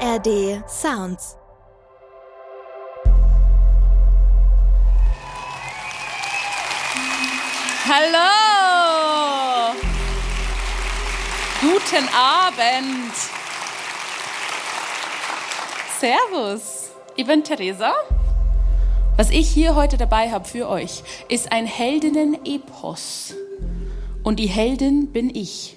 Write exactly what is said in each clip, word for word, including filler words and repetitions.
R D Sounds. Hallo! Guten Abend! Servus! Ich bin Theresa. Was ich hier heute dabei habe für euch, ist ein Heldinnen-Epos. Und die Heldin bin ich.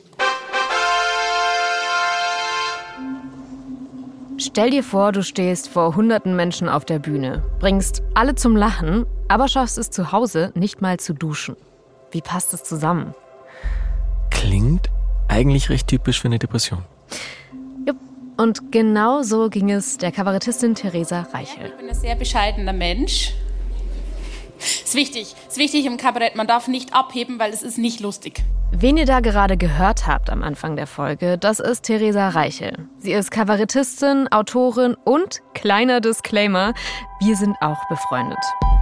Stell dir vor, du stehst vor hunderten Menschen auf der Bühne, bringst alle zum Lachen, aber schaffst es zu Hause nicht mal zu duschen. Wie passt das zusammen? Klingt eigentlich recht typisch für eine Depression. Jupp. Und genau so ging es der Kabarettistin Theresa Reichel. Ich bin ein sehr bescheidener Mensch. Ist wichtig, ist wichtig im Kabarett, man darf nicht abheben, weil es ist nicht lustig. Wen ihr da gerade gehört habt am Anfang der Folge, das ist Theresa Reichel. Sie ist Kabarettistin, Autorin und, kleiner Disclaimer, wir sind auch befreundet.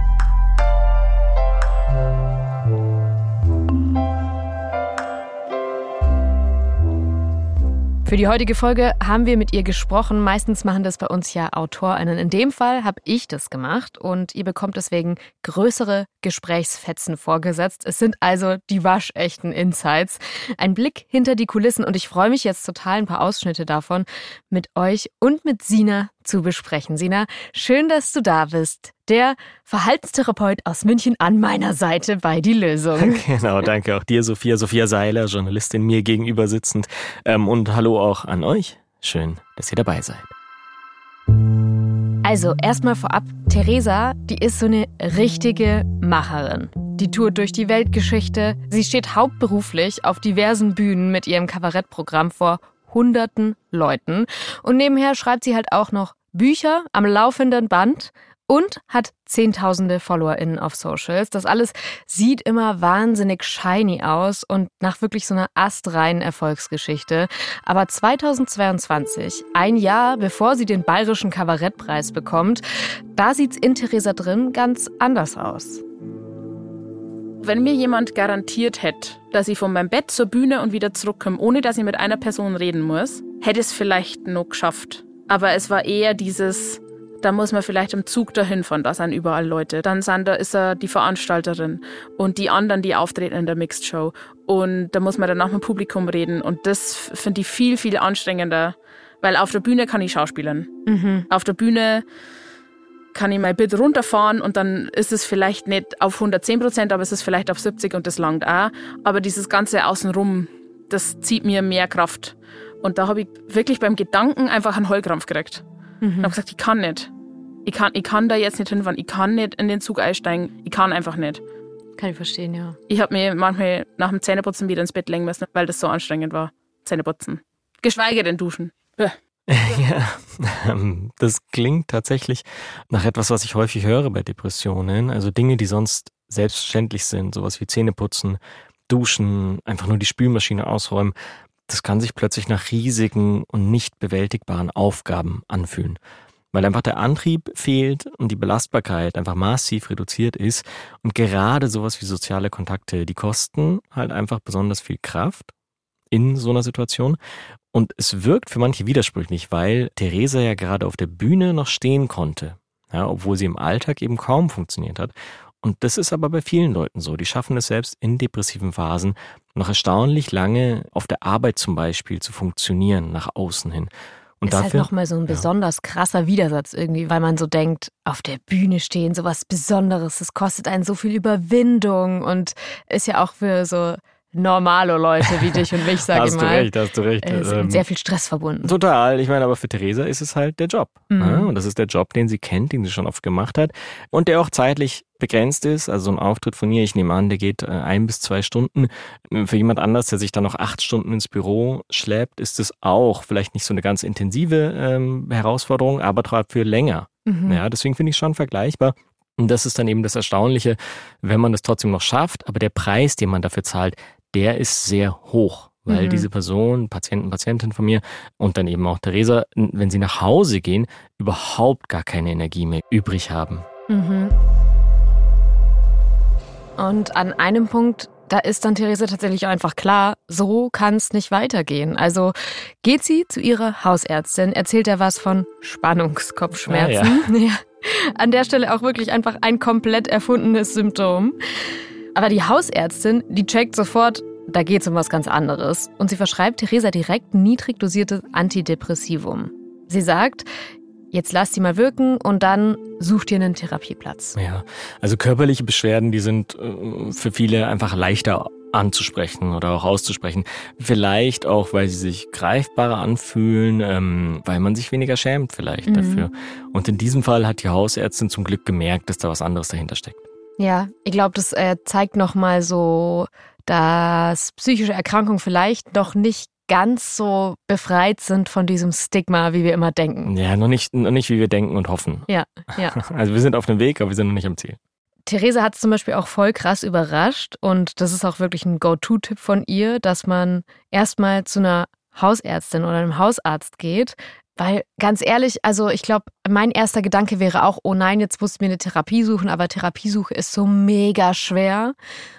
Für die heutige Folge haben wir mit ihr gesprochen. Meistens machen das bei uns ja AutorInnen. In dem Fall habe ich das gemacht und ihr bekommt deswegen größere Gesprächsfetzen vorgesetzt. Es sind also die waschechten Insights. Ein Blick hinter die Kulissen und ich freue mich jetzt total, ein paar Ausschnitte davon mit euch und mit Sina zu besprechen. Sina, schön, dass du da bist. Der Verhaltenstherapeut aus München an meiner Seite bei Die Lösung. Genau, danke auch dir, Sophia. Sophia Seiler, Journalistin mir gegenüber sitzend. Ähm, und hallo auch an euch. Schön, dass ihr dabei seid. Also erstmal vorab, Theresa, die ist so eine richtige Macherin. Die tourt durch die Weltgeschichte. Sie steht hauptberuflich auf diversen Bühnen mit ihrem Kabarettprogramm vor hunderten Leuten. Und nebenher schreibt sie halt auch noch Bücher am laufenden Band und hat zehntausende FollowerInnen auf Socials. Das alles sieht immer wahnsinnig shiny aus und nach wirklich so einer astreinen Erfolgsgeschichte. Aber zweitausendzweiundzwanzig, ein Jahr bevor sie den Bayerischen Kabarettpreis bekommt, da sieht's in Theresa drin ganz anders aus. Wenn mir jemand garantiert hätte, dass ich von meinem Bett zur Bühne und wieder zurückkomme, ohne dass ich mit einer Person reden muss, hätte es vielleicht noch geschafft. Aber es war eher dieses, da muss man vielleicht im Zug dahin fahren, da sind überall Leute. Dann sind, da ist er die Veranstalterin und die anderen, die auftreten in der Mixed Show. Und da muss man danach mit dem Publikum reden. Und das finde ich viel, viel anstrengender, weil auf der Bühne kann ich schauspielern. Mhm. Auf der Bühne kann ich mein Bit runterfahren und dann ist es vielleicht nicht auf hundertzehn Prozent, aber es ist vielleicht auf siebzig und das langt auch. Aber dieses ganze Außenrum, das zieht mir mehr Kraft. Und da habe ich wirklich beim Gedanken einfach einen Heulkrampf gekriegt. Mhm. Und habe gesagt, ich kann nicht. Ich kann, ich kann da jetzt nicht hinfahren. Ich kann nicht in den Zug einsteigen. Ich kann einfach nicht. Kann ich verstehen, ja. Ich habe mir manchmal nach dem Zähneputzen wieder ins Bett legen müssen, weil das so anstrengend war. Zähneputzen. Geschweige denn duschen. Bäh. Ja, das klingt tatsächlich nach etwas, was ich häufig höre bei Depressionen. Also Dinge, die sonst selbstverständlich sind, sowas wie Zähneputzen, duschen, einfach nur die Spülmaschine ausräumen. Das kann sich plötzlich nach riesigen und nicht bewältigbaren Aufgaben anfühlen. Weil einfach der Antrieb fehlt und die Belastbarkeit einfach massiv reduziert ist. Und gerade sowas wie soziale Kontakte, die kosten halt einfach besonders viel Kraft in so einer Situation. Und es wirkt für manche widersprüchlich, weil Theresa ja gerade auf der Bühne noch stehen konnte, ja, obwohl sie im Alltag eben kaum funktioniert hat. Und das ist aber bei vielen Leuten so. Die schaffen es selbst in depressiven Phasen noch erstaunlich lange auf der Arbeit zum Beispiel zu funktionieren, nach außen hin. Und ist dafür, halt nochmal so ein besonders ja. krasser Widersatz irgendwie, weil man so denkt, auf der Bühne stehen, sowas Besonderes, das kostet einen so viel Überwindung und ist ja auch für so normale Leute wie dich und mich, sag ich mal. Hast du recht, hast du recht. Ist mit sehr viel Stress verbunden. Total. Ich meine, aber für Theresa ist es halt der Job. Mhm. Ja? Und das ist der Job, den sie kennt, den sie schon oft gemacht hat und der auch zeitlich begrenzt ist. Also so ein Auftritt von ihr, ich nehme an, der geht ein bis zwei Stunden. Für jemand anders, der sich dann noch acht Stunden ins Büro schleppt, ist es auch vielleicht nicht so eine ganz intensive ähm, Herausforderung, aber dafür länger. Mhm. Ja, deswegen finde ich es schon vergleichbar. Und das ist dann eben das Erstaunliche, wenn man das trotzdem noch schafft, aber der Preis, den man dafür zahlt, der ist sehr hoch, weil mhm. diese Person, Patienten, Patientin von mir und dann eben auch Theresa, wenn sie nach Hause gehen, überhaupt gar keine Energie mehr übrig haben. Mhm. Und an einem Punkt, da ist dann Theresa tatsächlich auch einfach klar, so kann es nicht weitergehen. Also geht sie zu ihrer Hausärztin, erzählt er was von Spannungskopfschmerzen. Ah, ja. Ja. An der Stelle auch wirklich einfach ein komplett erfundenes Symptom. Aber die Hausärztin, die checkt sofort, da geht es um was ganz anderes. Und sie verschreibt Theresa direkt ein niedrig dosiertes Antidepressivum. Sie sagt, jetzt lass die mal wirken und dann such dir einen Therapieplatz. Ja, also körperliche Beschwerden, die sind äh, für viele einfach leichter anzusprechen oder auch auszusprechen. Vielleicht auch, weil sie sich greifbarer anfühlen, ähm, weil man sich weniger schämt vielleicht mhm. dafür. Und in diesem Fall hat die Hausärztin zum Glück gemerkt, dass da was anderes dahinter steckt. Ja, ich glaube, das äh, zeigt nochmal so, dass psychische Erkrankungen vielleicht noch nicht ganz so befreit sind von diesem Stigma, wie wir immer denken. Ja, noch nicht, noch nicht wie wir denken und hoffen. Ja, ja. Also wir sind auf dem Weg, aber wir sind noch nicht am Ziel. Theresa hat es zum Beispiel auch voll krass überrascht und das ist auch wirklich ein Go-To-Tipp von ihr, dass man erstmal zu einer Hausärztin oder einem Hausarzt geht, weil ganz ehrlich, also ich glaube, mein erster Gedanke wäre auch, oh nein, jetzt muss ich mir eine Therapie suchen, aber Therapiesuche ist so mega schwer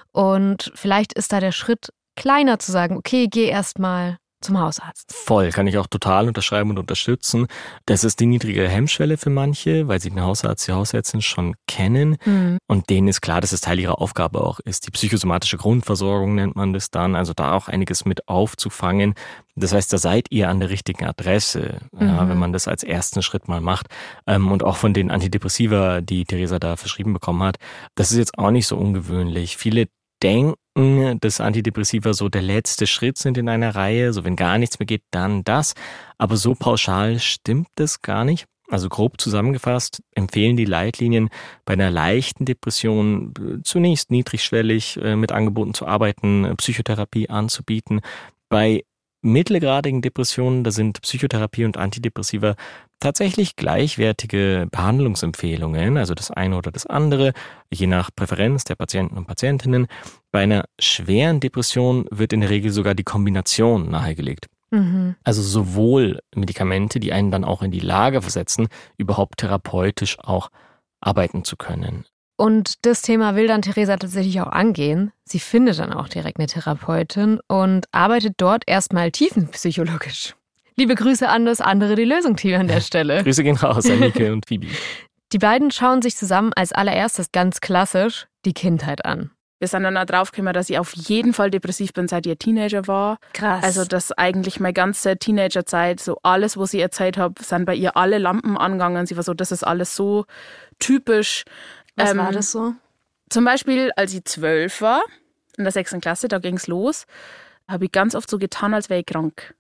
und vielleicht ist da der Schritt kleiner zu sagen, okay, geh erstmal zum Hausarzt. Voll, kann ich auch total unterschreiben und unterstützen. Das ist die niedrige Hemmschwelle für manche, weil sie den Hausarzt, die Hausärztin schon kennen. Mhm. Und denen ist klar, dass es Teil ihrer Aufgabe auch ist. Die psychosomatische Grundversorgung nennt man das dann. Also da auch einiges mit aufzufangen. Das heißt, da seid ihr an der richtigen Adresse, mhm. ja, wenn man das als ersten Schritt mal macht. Und auch von den Antidepressiva, die Theresa da verschrieben bekommen hat, das ist jetzt auch nicht so ungewöhnlich. Viele denken, dass Antidepressiva so der letzte Schritt sind in einer Reihe. So wenn gar nichts mehr geht, dann das. Aber so pauschal stimmt das gar nicht. Also grob zusammengefasst empfehlen die Leitlinien bei einer leichten Depression zunächst niedrigschwellig mit Angeboten zu arbeiten, Psychotherapie anzubieten. Bei mittelgradigen Depressionen, da sind Psychotherapie und Antidepressiva tatsächlich gleichwertige Behandlungsempfehlungen, also das eine oder das andere, je nach Präferenz der Patienten und Patientinnen. Bei einer schweren Depression wird in der Regel sogar die Kombination nahegelegt. Mhm. Also sowohl Medikamente, die einen dann auch in die Lage versetzen, überhaupt therapeutisch auch arbeiten zu können. Und das Thema will dann Theresa tatsächlich auch angehen. Sie findet dann auch direkt eine Therapeutin und arbeitet dort erstmal tiefenpsychologisch. Liebe Grüße an das andere die Lösung-Team an der Stelle. Grüße gehen raus, Annike und Phoebe. Die beiden schauen sich zusammen als allererstes ganz klassisch die Kindheit an. Wir sind dann auch draufgekommen, dass ich auf jeden Fall depressiv bin, seit ich Teenager war. Krass. Also dass eigentlich meine ganze Teenagerzeit, so alles, was ich erzählt habe, sind bei ihr alle Lampen angegangen. Sie war so, das ist alles so typisch. Was ähm, war das so? Zum Beispiel, als ich zwölf war, in der sechsten Klasse, da ging es los, habe ich ganz oft so getan, als wäre ich krank.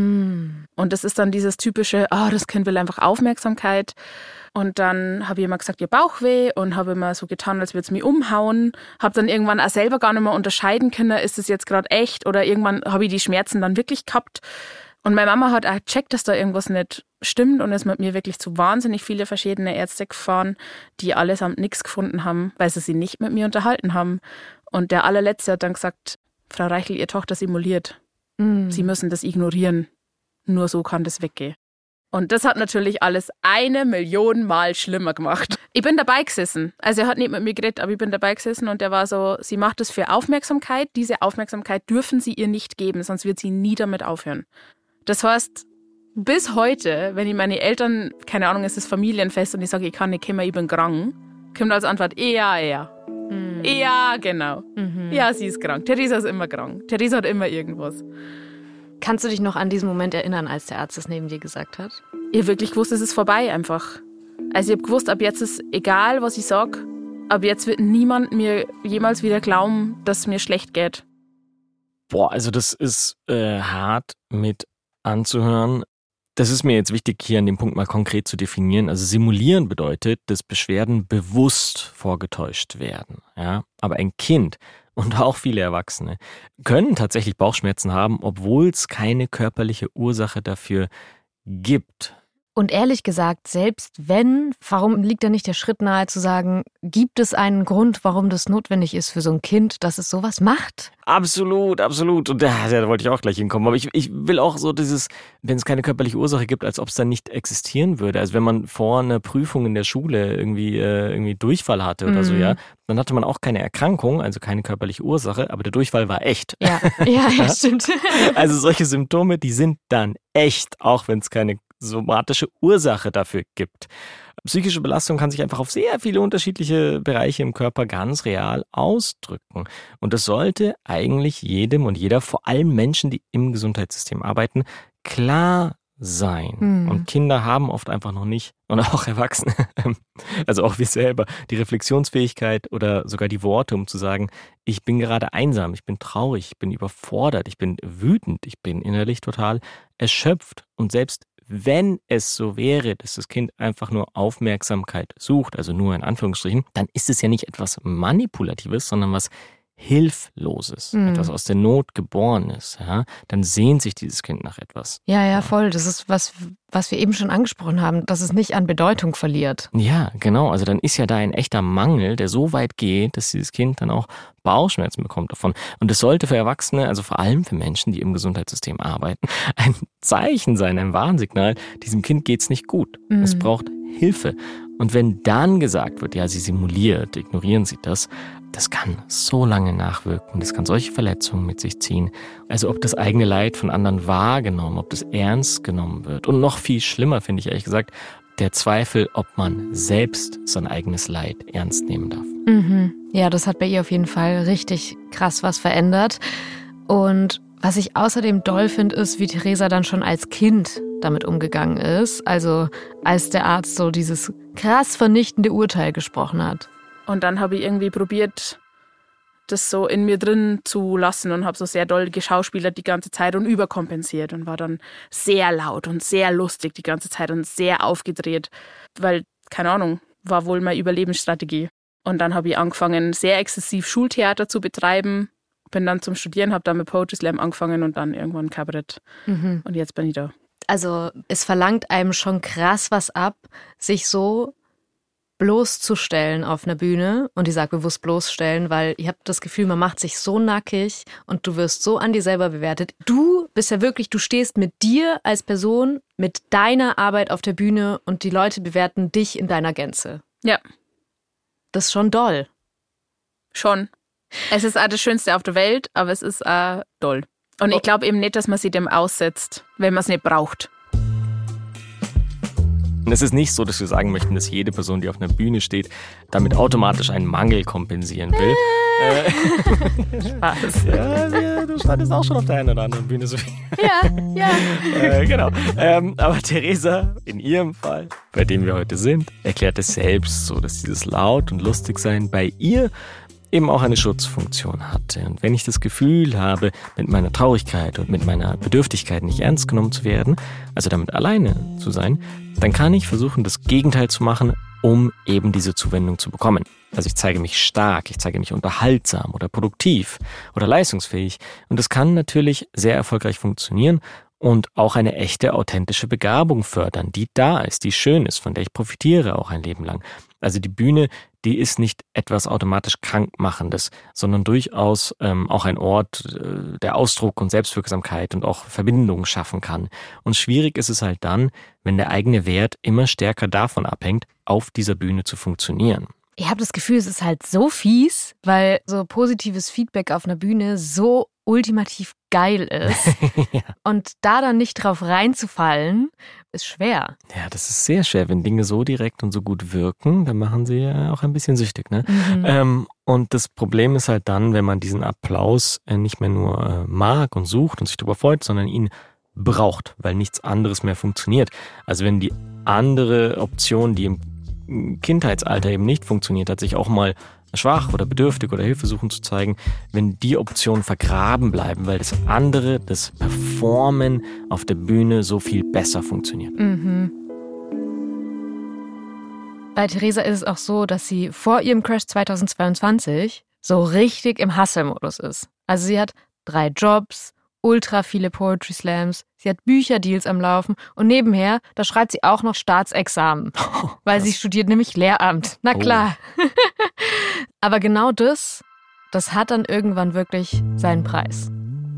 Mm. Und das ist dann dieses typische, ah, oh, das Kind will einfach Aufmerksamkeit. Und dann habe ich immer gesagt, ihr Bauchweh und habe immer so getan, als würde es mich umhauen. Habe dann irgendwann auch selber gar nicht mehr unterscheiden können, ist es jetzt gerade echt oder irgendwann habe ich die Schmerzen dann wirklich gehabt. Und meine Mama hat auch gecheckt, dass da irgendwas nicht stimmt und ist mit mir wirklich zu wahnsinnig viele verschiedene Ärzte gefahren, die allesamt nichts gefunden haben, weil sie sich nicht mit mir unterhalten haben. Und der allerletzte hat dann gesagt, Frau Reichel, Ihre Tochter simuliert. Mm. Sie müssen das ignorieren. Nur so kann das weggehen. Und das hat natürlich alles eine Million Mal schlimmer gemacht. Ich bin dabei gesessen. Also er hat nicht mit mir geredet, aber ich bin dabei gesessen und der war so, sie macht das für Aufmerksamkeit. Diese Aufmerksamkeit dürfen Sie ihr nicht geben, sonst wird sie nie damit aufhören. Das heißt, bis heute, wenn ich meine Eltern, keine Ahnung, es ist Familienfest und ich sage, ich kann nicht kommen, ich bin krank, kommt als Antwort, ja, ja. Mhm. Ja, genau. Mhm. Ja, sie ist krank. Theresa ist immer krank. Theresa hat immer irgendwas. Kannst du dich noch an diesen Moment erinnern, als der Arzt das neben dir gesagt hat? Ich habe wirklich gewusst, es ist vorbei einfach. Also ich habe gewusst, ab jetzt ist egal, was ich sage, ab jetzt wird niemand mir jemals wieder glauben, dass es mir schlecht geht. Boah, also das ist äh, hart mit anzuhören. Das ist mir jetzt wichtig, hier an dem Punkt mal konkret zu definieren. Also simulieren bedeutet, dass Beschwerden bewusst vorgetäuscht werden. Ja? Aber ein Kind und auch viele Erwachsene können tatsächlich Bauchschmerzen haben, obwohl es keine körperliche Ursache dafür gibt. Und ehrlich gesagt, selbst wenn, warum liegt da nicht der Schritt nahe zu sagen, gibt es einen Grund, warum das notwendig ist für so ein Kind, dass es sowas macht? Absolut, absolut. Und da, da wollte ich auch gleich hinkommen. Aber ich, ich will auch so dieses, wenn es keine körperliche Ursache gibt, als ob es dann nicht existieren würde. Also wenn man vor einer Prüfung in der Schule irgendwie, äh, irgendwie Durchfall hatte oder mhm. so, ja, dann hatte man auch keine Erkrankung, also keine körperliche Ursache, aber der Durchfall war echt. Ja, ja, ja stimmt. Also solche Symptome, die sind dann echt, auch wenn es keine somatische Ursache dafür gibt. Psychische Belastung kann sich einfach auf sehr viele unterschiedliche Bereiche im Körper ganz real ausdrücken. Und das sollte eigentlich jedem und jeder, vor allem Menschen, die im Gesundheitssystem arbeiten, klar sein. Hm. Und Kinder haben oft einfach noch nicht, und auch Erwachsene, also auch wir selber, die Reflexionsfähigkeit oder sogar die Worte, um zu sagen, ich bin gerade einsam, ich bin traurig, ich bin überfordert, ich bin wütend, ich bin innerlich total erschöpft. Und selbst wenn es so wäre, dass das Kind einfach nur Aufmerksamkeit sucht, also nur in Anführungsstrichen, dann ist es ja nicht etwas Manipulatives, sondern was Hilfloses, mhm. etwas aus der Not Geborenes. Ja? Dann sehnt sich dieses Kind nach etwas. Ja, ja, voll. Das ist was, was wir eben schon angesprochen haben, dass es nicht an Bedeutung verliert. Ja, genau. Also dann ist ja da ein echter Mangel, der so weit geht, dass dieses Kind dann auch Bauchschmerzen bekommt davon. Und das sollte für Erwachsene, also vor allem für Menschen, die im Gesundheitssystem arbeiten, ein Zeichen sein, ein Warnsignal, diesem Kind geht's nicht gut. Mhm. Es braucht Hilfe. Und wenn dann gesagt wird, ja, sie simuliert, ignorieren Sie das, das kann so lange nachwirken, das kann solche Verletzungen mit sich ziehen. Also ob das eigene Leid von anderen wahrgenommen, ob das ernst genommen wird. Und noch viel schlimmer finde ich ehrlich gesagt, der Zweifel, ob man selbst sein eigenes Leid ernst nehmen darf. Mhm. Ja, das hat bei ihr auf jeden Fall richtig krass was verändert. Und was ich außerdem doll finde, ist, wie Theresa dann schon als Kind damit umgegangen ist. Also als der Arzt so dieses krass vernichtende Urteil gesprochen hat. Und dann habe ich irgendwie probiert, das so in mir drin zu lassen und habe so sehr doll geschauspielert die ganze Zeit und überkompensiert und war dann sehr laut und sehr lustig die ganze Zeit und sehr aufgedreht, weil, keine Ahnung, war wohl meine Überlebensstrategie. Und dann habe ich angefangen, sehr exzessiv Schultheater zu betreiben, bin dann zum Studieren, habe dann mit Poetry Slam angefangen und dann irgendwann Kabarett. Mhm. Und jetzt bin ich da. Also es verlangt einem schon krass was ab, sich so bloßzustellen auf einer Bühne. Und ich sage bewusst bloßstellen, weil ich habe das Gefühl, man macht sich so nackig und du wirst so an dir selber bewertet. Du bist ja wirklich, du stehst mit dir als Person, mit deiner Arbeit auf der Bühne und die Leute bewerten dich in deiner Gänze. Ja. Das ist schon doll. Schon. Es ist auch das Schönste auf der Welt, aber es ist auch doll. Und ich glaube eben nicht, dass man sich dem aussetzt, wenn man es nicht braucht. Und es ist nicht so, dass wir sagen möchten, dass jede Person, die auf einer Bühne steht, damit automatisch einen Mangel kompensieren will. Äh, Spaß. Ja, ja, du standest auch schon auf der einen oder anderen Bühne, Sophie. Ja, ja. äh, genau. Ähm, aber Theresa, in ihrem Fall, bei dem wir heute sind, erklärt es selbst so, dass dieses Laut- und Lustigsein bei ihr eben auch eine Schutzfunktion hatte. Und wenn ich das Gefühl habe, mit meiner Traurigkeit und mit meiner Bedürftigkeit nicht ernst genommen zu werden, also damit alleine zu sein, dann kann ich versuchen, das Gegenteil zu machen, um eben diese Zuwendung zu bekommen. Also ich zeige mich stark, ich zeige mich unterhaltsam oder produktiv oder leistungsfähig. Und das kann natürlich sehr erfolgreich funktionieren und auch eine echte, authentische Begabung fördern, die da ist, die schön ist, von der ich profitiere auch ein Leben lang. Also die Bühne, die ist nicht etwas automatisch Krankmachendes, sondern durchaus ähm, auch ein Ort, äh, der Ausdruck und Selbstwirksamkeit und auch Verbindungen schaffen kann. Und schwierig ist es halt dann, wenn der eigene Wert immer stärker davon abhängt, auf dieser Bühne zu funktionieren. Ich habe das Gefühl, es ist halt so fies, weil so positives Feedback auf einer Bühne so ultimativ geil ist. Ja. Und da dann nicht drauf reinzufallen, ist schwer. Ja, das ist sehr schwer. Wenn Dinge so direkt und so gut wirken, dann machen sie ja auch ein bisschen süchtig, ne? Mhm. Ähm, und das Problem ist halt dann, wenn man diesen Applaus äh, nicht mehr nur äh, mag und sucht und sich darüber freut, sondern ihn braucht, weil nichts anderes mehr funktioniert. Also wenn die andere Option, die im Kindheitsalter eben nicht funktioniert hat, sich auch mal schwach oder bedürftig oder Hilfe suchen zu zeigen, wenn die Optionen vergraben bleiben, weil das andere, das Performen auf der Bühne so viel besser funktioniert. Mhm. Bei Theresa ist es auch so, dass sie vor ihrem Crash zweitausendzweiundzwanzig so richtig im Hustle-Modus ist. Also sie hat drei Jobs, ultra viele Poetry Slams, sie hat Bücherdeals am Laufen und nebenher, da schreibt sie auch noch Staatsexamen, oh, weil sie studiert nämlich Lehramt. Na klar. Oh. Aber genau das, das hat dann irgendwann wirklich seinen Preis.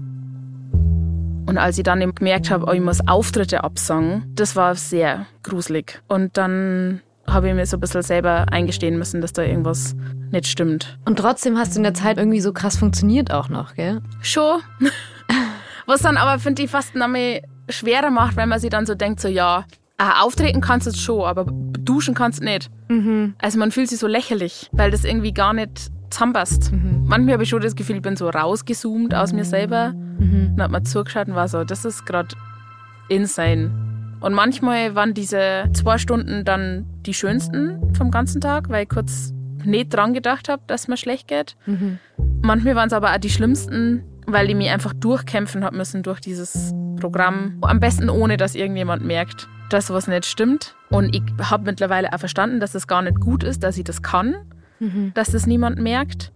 Und als ich dann eben gemerkt habe, oh, ich muss Auftritte absagen, das war sehr gruselig. Und dann habe ich mir so ein bisschen selber eingestehen müssen, dass da irgendwas nicht stimmt. Und trotzdem hast du in der Zeit irgendwie so krass funktioniert auch noch, gell? Schon. Was dann aber, finde ich, fast noch mehr schwerer macht, wenn man sich dann so denkt, so ja, auftreten kannst du schon, aber duschen kannst du nicht. Mhm. Also man fühlt sich so lächerlich, weil das irgendwie gar nicht zusammenpasst. Mhm. Manchmal habe ich schon das Gefühl, ich bin so rausgezoomt aus mir selber. Mhm. Dann hat man zugeschaut und war so, das ist gerade insane. Und manchmal waren diese zwei Stunden dann die schönsten vom ganzen Tag, weil ich kurz nicht dran gedacht habe, dass mir schlecht geht. Mhm. Manchmal waren es aber auch die schlimmsten, weil ich mich einfach durchkämpfen habe müssen durch dieses Programm. Am besten ohne, dass irgendjemand merkt, dass was nicht stimmt. Und ich habe mittlerweile auch verstanden, dass es gar nicht gut ist, dass ich das kann, mhm. dass das niemand merkt.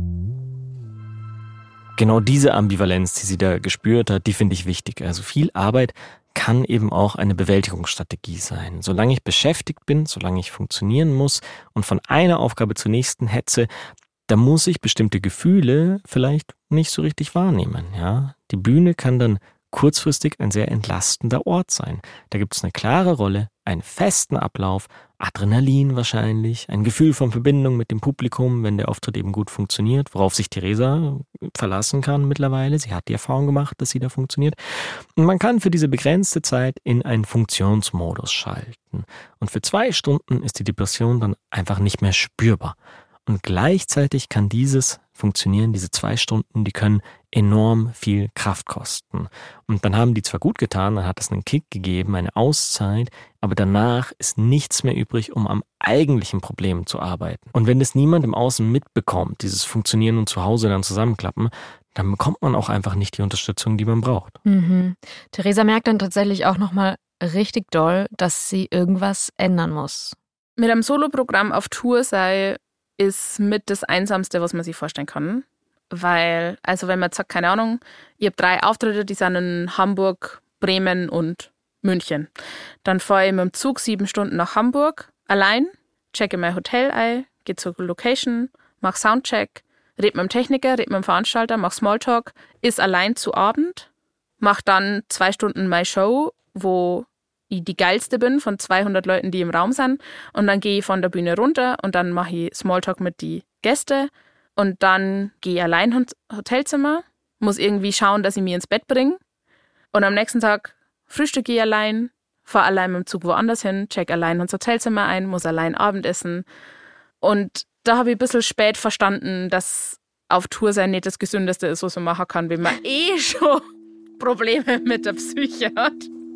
Genau diese Ambivalenz, die sie da gespürt hat, die finde ich wichtig. Also viel Arbeit kann eben auch eine Bewältigungsstrategie sein. Solange ich beschäftigt bin, solange ich funktionieren muss und von einer Aufgabe zur nächsten hetze, da muss ich bestimmte Gefühle vielleicht nicht so richtig wahrnehmen. Ja? Die Bühne kann dann kurzfristig ein sehr entlastender Ort sein. Da gibt es eine klare Rolle, einen festen Ablauf, Adrenalin wahrscheinlich, ein Gefühl von Verbindung mit dem Publikum, wenn der Auftritt eben gut funktioniert, worauf sich Theresa verlassen kann mittlerweile. Sie hat die Erfahrung gemacht, dass sie da funktioniert. Und man kann für diese begrenzte Zeit in einen Funktionsmodus schalten. Und für zwei Stunden ist die Depression dann einfach nicht mehr spürbar. Und gleichzeitig kann dieses Funktionieren, diese zwei Stunden, die können enorm viel Kraft kosten. Und dann haben die zwar gut getan, dann hat es einen Kick gegeben, eine Auszeit, aber danach ist nichts mehr übrig, um am eigentlichen Problem zu arbeiten. Und wenn das niemand im Außen mitbekommt, dieses Funktionieren und zu Hause dann zusammenklappen, dann bekommt man auch einfach nicht die Unterstützung, die man braucht. Mhm. Theresa merkt dann tatsächlich auch nochmal richtig doll, dass sie irgendwas ändern muss. Mit einem Soloprogramm auf Tour sei ist mit das Einsamste, was man sich vorstellen kann. Weil, also wenn man sagt, keine Ahnung, ich habe drei Auftritte, die sind in Hamburg, Bremen und München. Dann fahre ich mit dem Zug sieben Stunden nach Hamburg, allein, checke mein Hotel ein, gehe zur Location, mache Soundcheck, rede mit dem Techniker, rede mit dem Veranstalter, mache Smalltalk, ist allein zu Abend, mache dann zwei Stunden meine Show, wo ich die geilste bin von zweihundert Leuten, die im Raum sind. Und dann gehe ich von der Bühne runter und dann mache ich Smalltalk mit den Gästen. Und dann gehe ich allein ins Hotelzimmer, muss irgendwie schauen, dass ich mich ins Bett bringe. Und am nächsten Tag frühstücke ich allein, fahre allein mit dem Zug woanders hin, check allein ins Hotelzimmer ein, muss allein Abendessen. Und da habe ich ein bisschen spät verstanden, dass auf Tour sein nicht das Gesündeste ist, was man machen kann, wenn man eh schon Probleme mit der Psyche hat.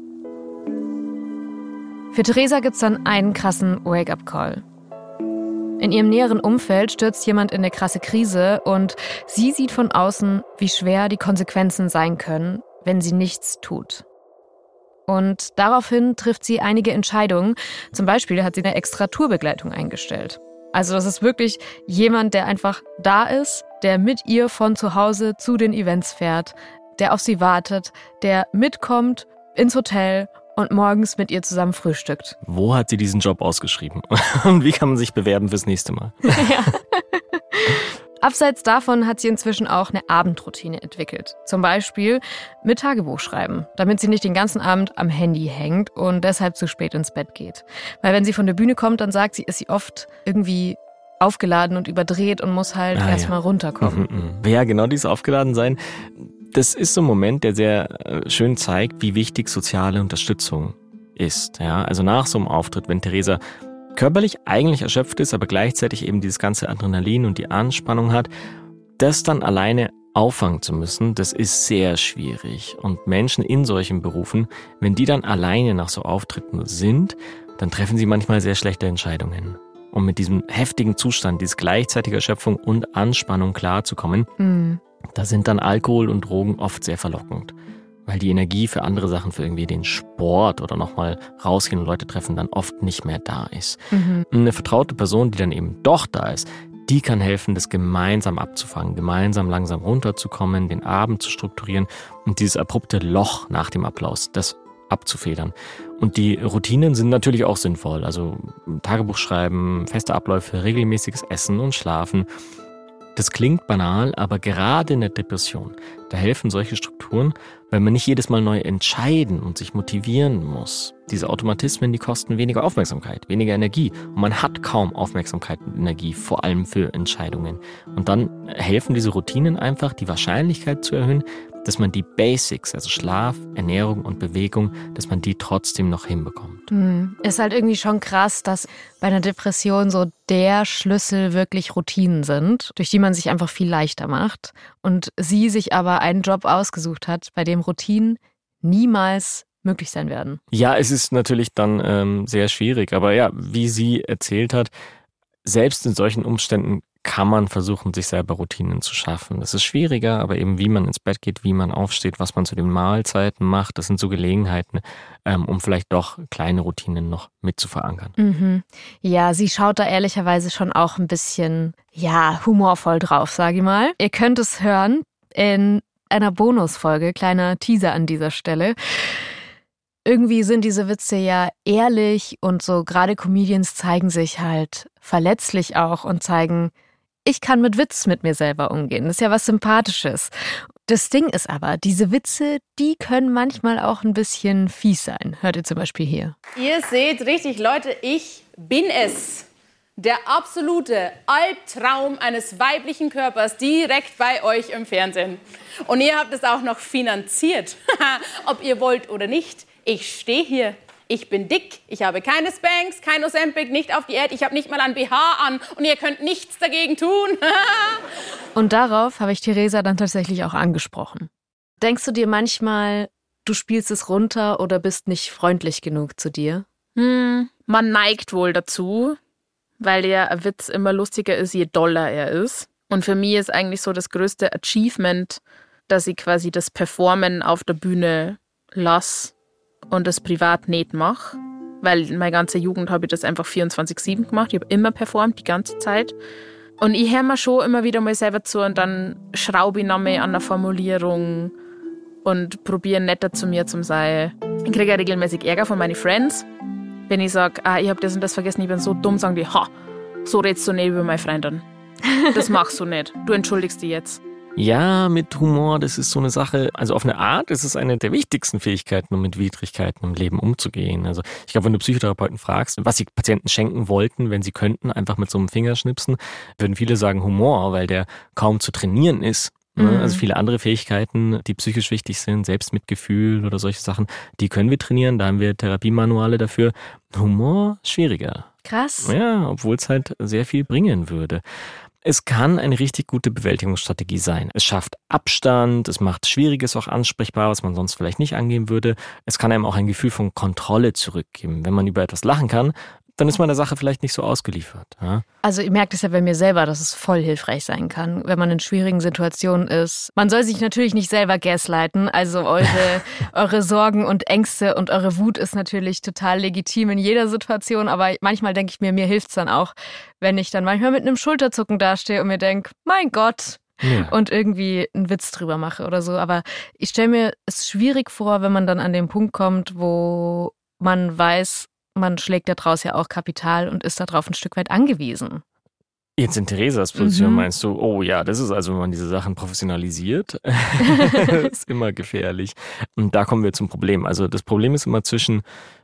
Für Theresa gibt's dann einen krassen Wake-up-Call. In ihrem näheren Umfeld stürzt jemand in eine krasse Krise und sie sieht von außen, wie schwer die Konsequenzen sein können, wenn sie nichts tut. Und daraufhin trifft sie einige Entscheidungen. Zum Beispiel hat sie eine extra Tourbegleitung eingestellt. Also das ist wirklich jemand, der einfach da ist, der mit ihr von zu Hause zu den Events fährt, der auf sie wartet, der mitkommt ins Hotel und morgens mit ihr zusammen frühstückt. Wo hat sie diesen Job ausgeschrieben? Und wie kann man sich bewerben fürs nächste Mal? Ja. Abseits davon hat sie inzwischen auch eine Abendroutine entwickelt. Zum Beispiel mit Tagebuch schreiben, damit sie nicht den ganzen Abend am Handy hängt und deshalb zu spät ins Bett geht. Weil wenn sie von der Bühne kommt, dann sagt sie, ist sie oft irgendwie aufgeladen und überdreht und muss halt ah, erstmal ja. runterkommen. Mhm, mh. Ja, genau dieses Aufgeladensein. Das ist so ein Moment, der sehr schön zeigt, wie wichtig soziale Unterstützung ist. Ja, also nach so einem Auftritt, wenn Theresa körperlich eigentlich erschöpft ist, aber gleichzeitig eben dieses ganze Adrenalin und die Anspannung hat, das dann alleine auffangen zu müssen, das ist sehr schwierig. Und Menschen in solchen Berufen, wenn die dann alleine nach so Auftritten sind, dann treffen sie manchmal sehr schlechte Entscheidungen. Um mit diesem heftigen Zustand, diese gleichzeitige Erschöpfung und Anspannung klarzukommen, mhm. da sind dann Alkohol und Drogen oft sehr verlockend. Weil die Energie für andere Sachen, für irgendwie den Sport oder nochmal rausgehen und Leute treffen, dann oft nicht mehr da ist. Mhm. Eine vertraute Person, die dann eben doch da ist, die kann helfen, das gemeinsam abzufangen, gemeinsam langsam runterzukommen, den Abend zu strukturieren und dieses abrupte Loch nach dem Applaus, das abzufedern. Und die Routinen sind natürlich auch sinnvoll, also Tagebuch schreiben, feste Abläufe, regelmäßiges Essen und Schlafen. Das klingt banal, aber gerade in der Depression, da helfen solche Strukturen, weil man nicht jedes Mal neu entscheiden und sich motivieren muss. Diese Automatismen, die kosten weniger Aufmerksamkeit, weniger Energie und man hat kaum Aufmerksamkeit und Energie, vor allem für Entscheidungen. Und dann helfen diese Routinen einfach, die Wahrscheinlichkeit zu erhöhen, dass man die Basics, also Schlaf, Ernährung und Bewegung, dass man die trotzdem noch hinbekommt. Hm. Ist halt irgendwie schon krass, dass bei einer Depression so der Schlüssel wirklich Routinen sind, durch die man sich einfach viel leichter macht. Und sie sich aber einen Job ausgesucht hat, bei dem Routinen niemals möglich sein werden. Ja, es ist natürlich dann ähm, sehr schwierig. Aber ja, wie sie erzählt hat, selbst in solchen Umständen kann man versuchen, sich selber Routinen zu schaffen. Das ist schwieriger, aber eben wie man ins Bett geht, wie man aufsteht, was man zu den Mahlzeiten macht, das sind so Gelegenheiten, ähm, um vielleicht doch kleine Routinen noch mit zu verankern. Mhm. Ja, sie schaut da ehrlicherweise schon auch ein bisschen, ja, humorvoll drauf, sage ich mal. Ihr könnt es hören in einer Bonusfolge, kleiner Teaser an dieser Stelle. Irgendwie sind diese Witze ja ehrlich und so gerade Comedians zeigen sich halt verletzlich auch und zeigen, ich kann mit Witz mit mir selber umgehen. Das ist ja was Sympathisches. Das Ding ist aber, diese Witze, die können manchmal auch ein bisschen fies sein. Hört ihr zum Beispiel hier. Ihr seht richtig, Leute, ich bin es. Der absolute Albtraum eines weiblichen Körpers direkt bei euch im Fernsehen. Und ihr habt es auch noch finanziert. Ob ihr wollt oder nicht. Ich stehe hier. Ich bin dick, ich habe keine Spanx, kein Ozempic, nicht auf Diät, ich habe nicht mal ein B H an und ihr könnt nichts dagegen tun. Und darauf habe ich Theresa dann tatsächlich auch angesprochen. Denkst du dir manchmal, du spielst es runter oder bist nicht freundlich genug zu dir? Hm, man neigt wohl dazu, weil der Witz immer lustiger ist, je doller er ist. Und für mich ist eigentlich so das größte Achievement, dass ich quasi das Performen auf der Bühne lasse und das privat nicht mache, weil in meiner ganzen Jugend habe ich das einfach vierundzwanzig sieben gemacht. Ich habe immer performt, die ganze Zeit. Und ich höre mir schon immer wieder mal selber zu und dann schraube ich noch mehr an der Formulierung und probiere netter zu mir zu sein. Ich kriege ja regelmäßig Ärger von meinen Friends, wenn ich sage, ah, ich habe das und das vergessen, ich bin so dumm, sagen die, ha, so redest du nicht über meine Freundin. Das machst du nicht. Du entschuldigst dich jetzt. Ja, mit Humor, das ist so eine Sache, also auf eine Art ist es eine der wichtigsten Fähigkeiten, um mit Widrigkeiten im Leben umzugehen. Also ich glaube, wenn du Psychotherapeuten fragst, was sie Patienten schenken wollten, wenn sie könnten, einfach mit so einem Fingerschnipsen, würden viele sagen Humor, weil der kaum zu trainieren ist. Mhm. Also viele andere Fähigkeiten, die psychisch wichtig sind, Selbstmitgefühl oder solche Sachen, die können wir trainieren, da haben wir Therapiemanuale dafür. Humor, schwieriger. Krass. Ja, obwohl es halt sehr viel bringen würde. Es kann eine richtig gute Bewältigungsstrategie sein. Es schafft Abstand, es macht Schwieriges auch ansprechbar, was man sonst vielleicht nicht angehen würde. Es kann einem auch ein Gefühl von Kontrolle zurückgeben. Wenn man über etwas lachen kann, dann ist man der Sache vielleicht nicht so ausgeliefert. Ja? Also ihr merkt es ja bei mir selber, dass es voll hilfreich sein kann, wenn man in schwierigen Situationen ist. Man soll sich natürlich nicht selber gaslighten, also eure, eure Sorgen und Ängste und eure Wut ist natürlich total legitim in jeder Situation, aber manchmal denke ich mir, mir hilft es dann auch, wenn ich dann manchmal mit einem Schulterzucken dastehe und mir denke, mein Gott, ja. Und irgendwie einen Witz drüber mache oder so. Aber ich stelle mir es schwierig vor, wenn man dann an den Punkt kommt, wo man weiß, man schlägt da draus ja auch Kapital und ist darauf ein Stück weit angewiesen. Jetzt in Theresas Position Mhm. meinst du, oh ja, das ist also, wenn man diese Sachen professionalisiert, ist immer gefährlich. Und da kommen wir zum Problem. Also das Problem ist immer zwischen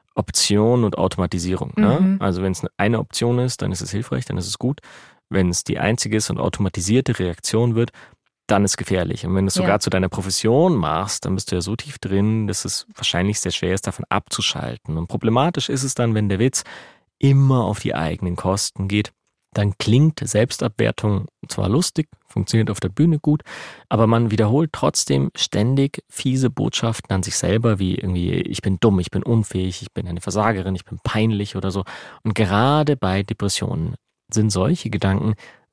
Option und Automatisierung. Ne? Mhm. Also wenn es eine Option ist, dann ist es hilfreich, dann ist es gut. Wenn es die einzige ist und automatisierte Reaktion wird, dann ist es gefährlich. Und wenn du es Ja. sogar zu deiner Profession machst, dann bist du ja so tief drin, dass es wahrscheinlich sehr schwer ist, davon abzuschalten. Und problematisch ist es dann, wenn der Witz immer auf die eigenen Kosten geht. Dann klingt Selbstabwertung zwar lustig, funktioniert auf der Bühne gut, aber man wiederholt trotzdem ständig fiese Botschaften an sich selber, wie irgendwie, ich bin dumm, ich bin unfähig, ich bin eine Versagerin, ich bin peinlich oder so. Und gerade bei Depressionen sind solche Gedanken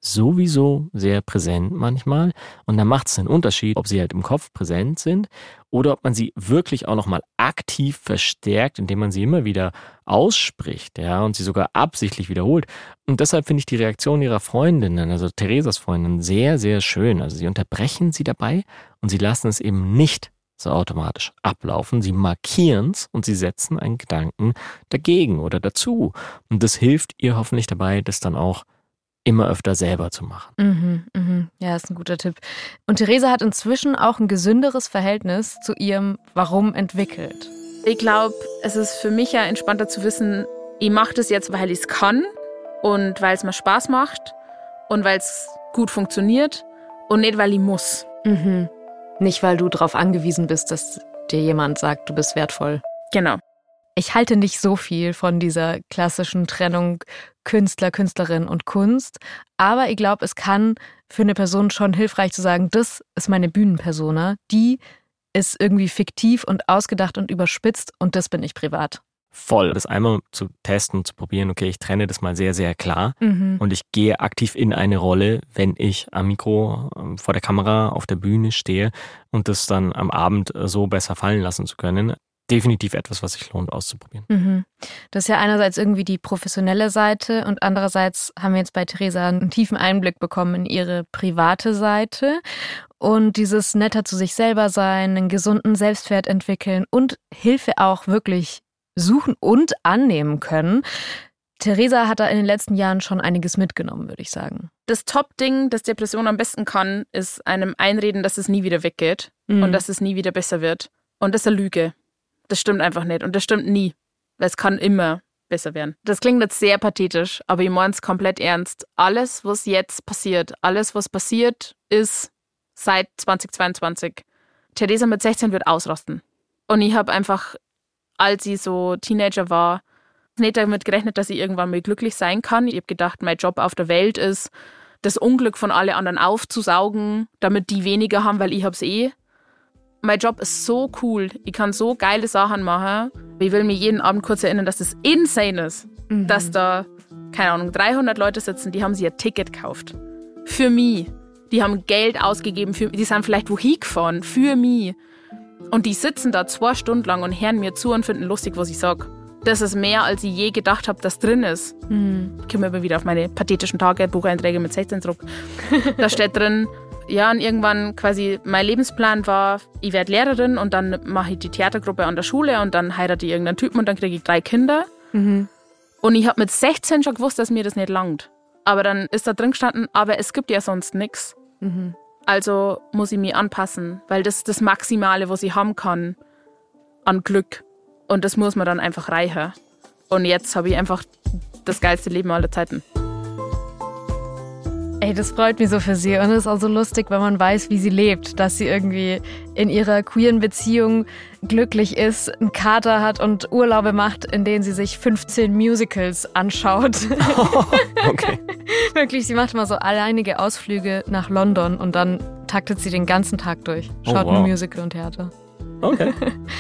sowieso sehr präsent manchmal. Und da macht es einen Unterschied, ob sie halt im Kopf präsent sind oder ob man sie wirklich auch nochmal aktiv verstärkt, indem man sie immer wieder ausspricht, ja, und sie sogar absichtlich wiederholt. Und deshalb finde ich die Reaktion ihrer Freundinnen, also Theresas Freundin, sehr, sehr schön. Also sie unterbrechen sie dabei und sie lassen es eben nicht so automatisch ablaufen. Sie markieren es und sie setzen einen Gedanken dagegen oder dazu. Und das hilft ihr hoffentlich dabei, das dann auch immer öfter selber zu machen. Mhm, mhm. Ja, ist ein guter Tipp. Und Theresa hat inzwischen auch ein gesünderes Verhältnis zu ihrem Warum entwickelt. Ich glaube, es ist für mich ja entspannter zu wissen, ich mache das jetzt, weil ich es kann und weil es mir Spaß macht und weil es gut funktioniert und nicht, weil ich muss. Mhm. Nicht, weil du darauf angewiesen bist, dass dir jemand sagt, du bist wertvoll. Genau. Ich halte nicht so viel von dieser klassischen Trennung Künstler, Künstlerin und Kunst, aber ich glaube, es kann für eine Person schon hilfreich zu sagen, das ist meine Bühnenpersona, die ist irgendwie fiktiv und ausgedacht und überspitzt und das bin ich privat. Voll. Das einmal zu testen und zu probieren, okay, ich trenne das mal sehr, sehr klar mhm. und ich gehe aktiv in eine Rolle, wenn ich am Mikro, vor der Kamera, auf der Bühne stehe und das dann am Abend so besser fallen lassen zu können. Definitiv etwas, was sich lohnt auszuprobieren. Mhm. Das ist ja einerseits irgendwie die professionelle Seite und andererseits haben wir jetzt bei Theresa einen tiefen Einblick bekommen in ihre private Seite und dieses netter zu sich selber sein, einen gesunden Selbstwert entwickeln und Hilfe auch wirklich suchen und annehmen können. Theresa hat da in den letzten Jahren schon einiges mitgenommen, würde ich sagen. Das Top-Ding, das Depression am besten kann, ist einem einreden, dass es nie wieder weggeht mhm. und dass es nie wieder besser wird. Und das ist eine Lüge. Das stimmt einfach nicht und das stimmt nie, weil es kann immer besser werden. Das klingt jetzt sehr pathetisch, aber ich meine es komplett ernst. Alles, was jetzt passiert, alles, was passiert, ist seit zweitausendzweiundzwanzig. Theresa mit sechzehn wird ausrasten. Und ich habe einfach, als ich so Teenager war, nicht damit gerechnet, dass ich irgendwann mal glücklich sein kann. Ich habe gedacht, mein Job auf der Welt ist, das Unglück von allen anderen aufzusaugen, damit die weniger haben, weil ich hab's eh. Mein Job ist so cool. Ich kann so geile Sachen machen. Ich will mir jeden Abend kurz erinnern, dass das insane ist. Mhm. Dass da, keine Ahnung, dreihundert Leute sitzen, die haben sich ein Ticket gekauft. Für mich. Die haben Geld ausgegeben. Für, die sind vielleicht wohin gefahren. Für mich. Und die sitzen da zwei Stunden lang und hören mir zu und finden lustig, was ich sage. Das ist mehr, als ich je gedacht habe, dass drin ist. Mhm. Ich komme immer wieder auf meine pathetischen Tage, Bucheinträge mit sechzehn Druck. Da steht drin, ja, und irgendwann quasi mein Lebensplan war, ich werde Lehrerin und dann mache ich die Theatergruppe an der Schule und dann heirate ich irgendeinen Typen und dann kriege ich drei Kinder. Mhm. Und ich habe mit sechzehn schon gewusst, dass mir das nicht langt. Aber dann ist da drin gestanden, aber es gibt ja sonst nichts. Mhm. Also muss ich mich anpassen, weil das ist das Maximale, was ich haben kann an Glück. Und das muss man dann einfach reichen. Und jetzt habe ich einfach das geilste Leben aller Zeiten. Ey, das freut mich so für sie. Und es ist auch so lustig, wenn man weiß, wie sie lebt. Dass sie irgendwie in ihrer queeren Beziehung glücklich ist, einen Kater hat und Urlaube macht, in denen sie sich fünfzehn Musicals anschaut. Oh, okay. Wirklich, sie macht immer so alleinige Ausflüge nach London und dann taktet sie den ganzen Tag durch. Schaut oh, wow. ein Musical und Theater. Okay.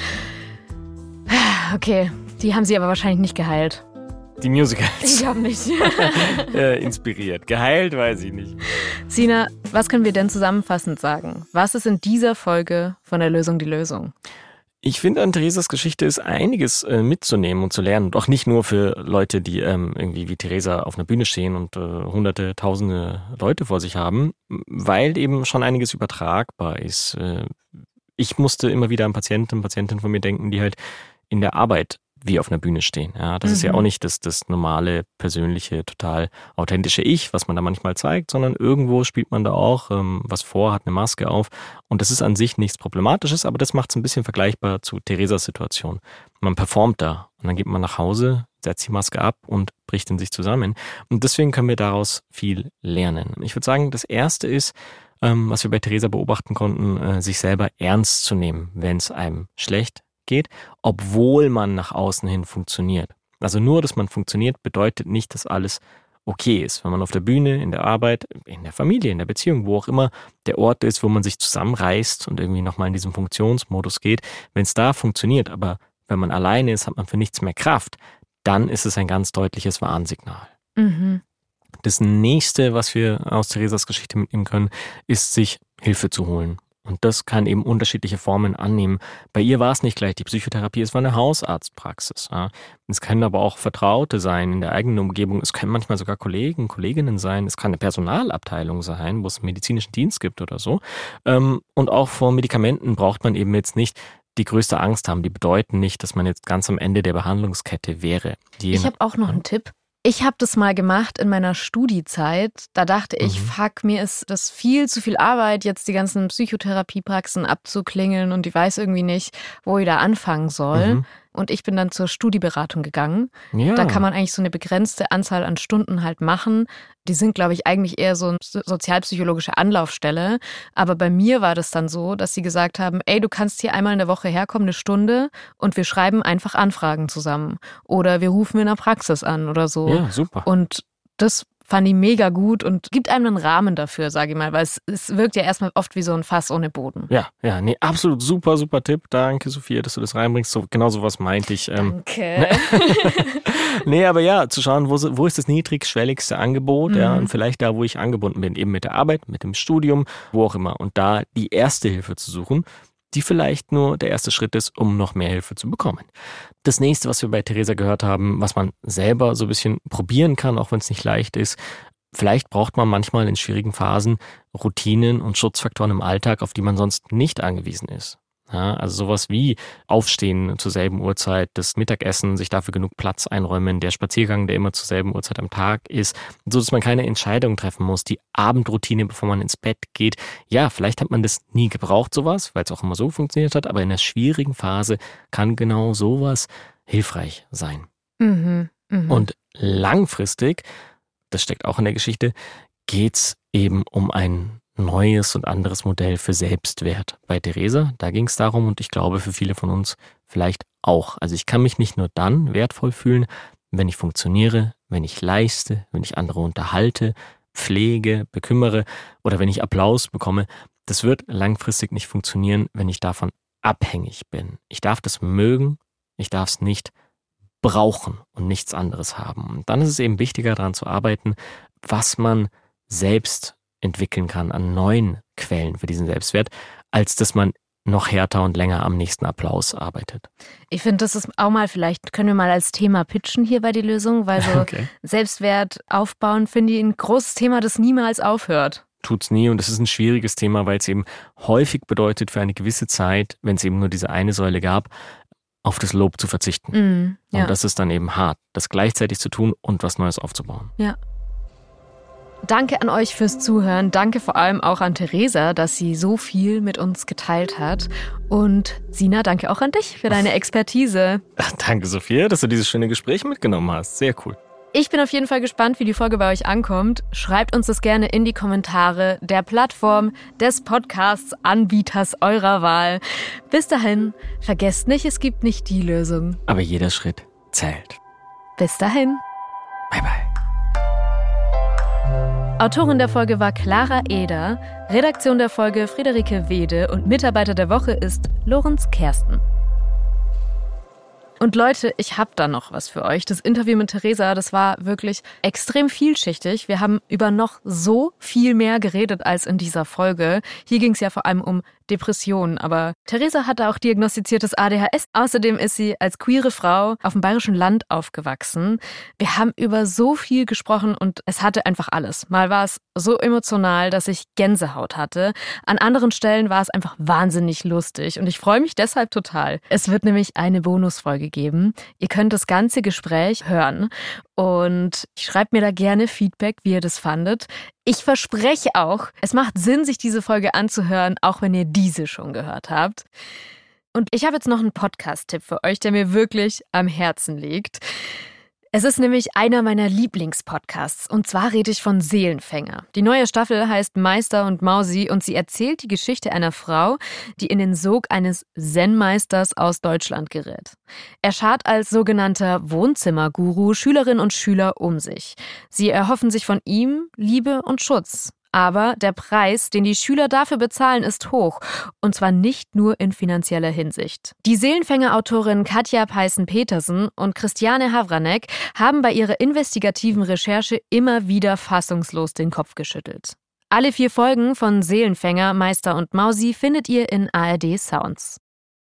Okay, die haben sie aber wahrscheinlich nicht geheilt. Die Musicals. Ich glaube nicht. äh, inspiriert. Geheilt weiß ich nicht. Sina, was können wir denn zusammenfassend sagen? Was ist in dieser Folge von der Lösung die Lösung? Ich finde, an Theresas Geschichte ist einiges äh, mitzunehmen und zu lernen. Doch nicht nur für Leute, die ähm, irgendwie wie Theresa auf einer Bühne stehen und äh, hunderte, tausende Leute vor sich haben, weil eben schon einiges übertragbar ist. Äh, ich musste immer wieder an Patienten und Patientinnen von mir denken, die halt in der Arbeit wie auf einer Bühne stehen. Ja, das mhm. ist ja auch nicht das, das normale, persönliche, total authentische Ich, was man da manchmal zeigt, sondern irgendwo spielt man da auch ähm, was vor, hat eine Maske auf und das ist an sich nichts Problematisches, aber das macht es ein bisschen vergleichbar zu Theresas Situation. Man performt da und dann geht man nach Hause, setzt die Maske ab und bricht in sich zusammen und deswegen können wir daraus viel lernen. Ich würde sagen, das Erste ist, ähm, was wir bei Theresa beobachten konnten, äh, sich selber ernst zu nehmen, wenn es einem schlecht geht, obwohl man nach außen hin funktioniert. Also nur, dass man funktioniert, bedeutet nicht, dass alles okay ist. Wenn man auf der Bühne, in der Arbeit, in der Familie, in der Beziehung, wo auch immer der Ort ist, wo man sich zusammenreißt und irgendwie nochmal in diesen Funktionsmodus geht, wenn es da funktioniert, aber wenn man alleine ist, hat man für nichts mehr Kraft, dann ist es ein ganz deutliches Warnsignal. Mhm. Das nächste, was wir aus Theresas Geschichte mitnehmen können, ist, sich Hilfe zu holen. Und das kann eben unterschiedliche Formen annehmen. Bei ihr war es nicht gleich die Psychotherapie, es war eine Hausarztpraxis. Ja. Es können aber auch Vertraute sein in der eigenen Umgebung. Es können manchmal sogar Kollegen, Kolleginnen sein. Es kann eine Personalabteilung sein, wo es einen medizinischen Dienst gibt oder so. Und auch vor Medikamenten braucht man eben jetzt nicht die größte Angst haben. Die bedeuten nicht, dass man jetzt ganz am Ende der Behandlungskette wäre. Die ich habe auch noch einen Tipp. Ich habe das mal gemacht in meiner Studiezeit. Da dachte ich, mhm. fuck, mir ist das viel zu viel Arbeit, jetzt die ganzen Psychotherapiepraxen abzuklingeln und ich weiß irgendwie nicht, wo ich da anfangen soll. Mhm. Und ich bin dann zur Studieberatung gegangen. Ja. Da kann man eigentlich so eine begrenzte Anzahl an Stunden halt machen. Die sind, glaube ich, eigentlich eher so eine sozialpsychologische Anlaufstelle. Aber bei mir war das dann so, dass sie gesagt haben, ey, du kannst hier einmal in der Woche herkommen, eine Stunde und wir schreiben einfach Anfragen zusammen. Oder wir rufen in der Praxis an oder so. Ja, super. Und das fand ich mega gut und gibt einem einen Rahmen dafür, sage ich mal, weil es, es wirkt ja erstmal oft wie so ein Fass ohne Boden. Ja, ja, nee, absolut super, super Tipp. Danke, Sophia, dass du das reinbringst. So, genau sowas meinte ich. Ähm, Danke. Nee, aber ja, zu schauen, wo, wo ist das niedrigschwelligste Angebot, mhm. ja, und vielleicht da, wo ich angebunden bin, eben mit der Arbeit, mit dem Studium, wo auch immer. Und da die erste Hilfe zu suchen, die vielleicht nur der erste Schritt ist, um noch mehr Hilfe zu bekommen. Das nächste, was wir bei Theresa gehört haben, was man selber so ein bisschen probieren kann, auch wenn es nicht leicht ist, vielleicht braucht man manchmal in schwierigen Phasen Routinen und Schutzfaktoren im Alltag, auf die man sonst nicht angewiesen ist. Ja, also sowas wie Aufstehen zur selben Uhrzeit, das Mittagessen, sich dafür genug Platz einräumen, der Spaziergang, der immer zur selben Uhrzeit am Tag ist, so dass man keine Entscheidung treffen muss, die Abendroutine, bevor man ins Bett geht. Ja, vielleicht hat man das nie gebraucht, sowas, weil es auch immer so funktioniert hat, aber in einer schwierigen Phase kann genau sowas hilfreich sein. Mhm, mh. Und langfristig, das steckt auch in der Geschichte, geht's eben um ein neues und anderes Modell für Selbstwert. Bei Theresa, da ging es darum und ich glaube für viele von uns vielleicht auch. Also ich kann mich nicht nur dann wertvoll fühlen, wenn ich funktioniere, wenn ich leiste, wenn ich andere unterhalte, pflege, bekümmere oder wenn ich Applaus bekomme. Das wird langfristig nicht funktionieren, wenn ich davon abhängig bin. Ich darf das mögen, ich darf es nicht brauchen und nichts anderes haben. Und dann ist es eben wichtiger, daran zu arbeiten, was man selbst entwickeln kann an neuen Quellen für diesen Selbstwert, als dass man noch härter und länger am nächsten Applaus arbeitet. Ich finde, das ist auch mal, vielleicht können wir mal als Thema pitchen hier bei Die Lösung, weil so okay. Selbstwert aufbauen, finde ich, ein großes Thema, das niemals aufhört. Tut's nie und es ist ein schwieriges Thema, weil es eben häufig bedeutet, für eine gewisse Zeit, wenn es eben nur diese eine Säule gab, auf das Lob zu verzichten. Mm, ja. Und das ist dann eben hart, das gleichzeitig zu tun und was Neues aufzubauen. Ja. Danke an euch fürs Zuhören. Danke vor allem auch an Theresa, dass sie so viel mit uns geteilt hat. Und Sina, danke auch an dich für deine Expertise. Ach, danke, Sophia, dass du dieses schöne Gespräch mitgenommen hast. Sehr cool. Ich bin auf jeden Fall gespannt, wie die Folge bei euch ankommt. Schreibt uns das gerne in die Kommentare der Plattform des Podcasts-Anbieters eurer Wahl. Bis dahin, vergesst nicht, es gibt nicht die Lösung. Aber jeder Schritt zählt. Bis dahin. Bye, bye. Autorin der Folge war Clara Eder, Redaktion der Folge Friederike Wede und Mitarbeiter der Woche ist Lorenz Kersten. Und Leute, ich habe da noch was für euch. Das Interview mit Theresa, das war wirklich extrem vielschichtig. Wir haben über noch so viel mehr geredet als in dieser Folge. Hier ging es ja vor allem um Depressionen, aber Theresa hatte auch diagnostiziertes A D H S. Außerdem ist sie als queere Frau auf dem bayerischen Land aufgewachsen. Wir haben über so viel gesprochen und es hatte einfach alles. Mal war es so emotional, dass ich Gänsehaut hatte. An anderen Stellen war es einfach wahnsinnig lustig und ich freue mich deshalb total. Es wird nämlich eine Bonusfolge geben. Ihr könnt das ganze Gespräch hören und schreibt mir da gerne Feedback, wie ihr das fandet. Ich verspreche auch, es macht Sinn, sich diese Folge anzuhören, auch wenn ihr diese schon gehört habt. Und ich habe jetzt noch einen Podcast-Tipp für euch, der mir wirklich am Herzen liegt. Es ist nämlich einer meiner Lieblingspodcasts und zwar rede ich von Seelenfänger. Die neue Staffel heißt Meister und Mausi und sie erzählt die Geschichte einer Frau, die in den Sog eines Zen-Meisters aus Deutschland gerät. Er schart als sogenannter Wohnzimmerguru Schülerinnen und Schüler um sich. Sie erhoffen sich von ihm Liebe und Schutz. Aber der Preis, den die Schüler dafür bezahlen, ist hoch. Und zwar nicht nur in finanzieller Hinsicht. Die Seelenfänger-Autorin Katja Peißen-Petersen und Christiane Havranek haben bei ihrer investigativen Recherche immer wieder fassungslos den Kopf geschüttelt. Alle vier Folgen von Seelenfänger, Meister und Mausi findet ihr in A R D Sounds.